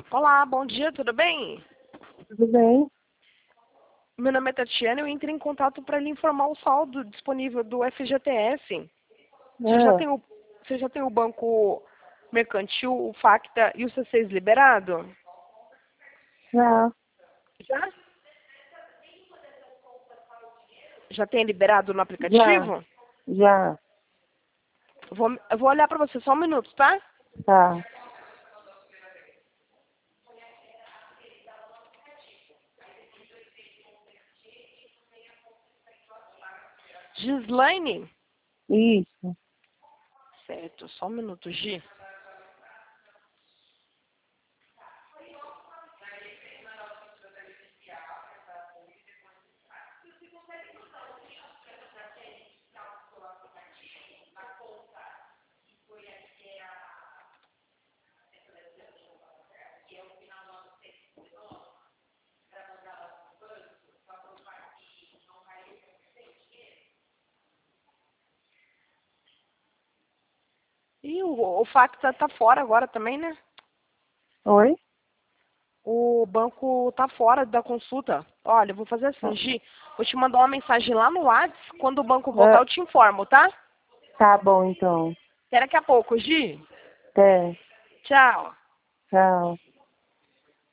Olá, bom dia, tudo bem? Tudo bem? Meu nome é Tatiana e eu entrei em contato para lhe informar o saldo disponível do FGTS. Ah, Você já tem o banco mercantil, o Facta e o C6 liberado? já, Já? Já tem liberado no já, aplicativo? já, Eu vou olhar para você só um minuto, tá? tá. Gislaine? Isso. Certo, só um minuto, Gi. E o Facta tá fora agora também, né? Oi? O banco tá fora da consulta. Olha, eu vou fazer assim, Ah, Gi. Vou te mandar uma mensagem lá no WhatsApp. Quando o banco voltar, ah, eu te informo, tá? tá bom, então. Até daqui a pouco, Gi. Até. Tchau. Tchau.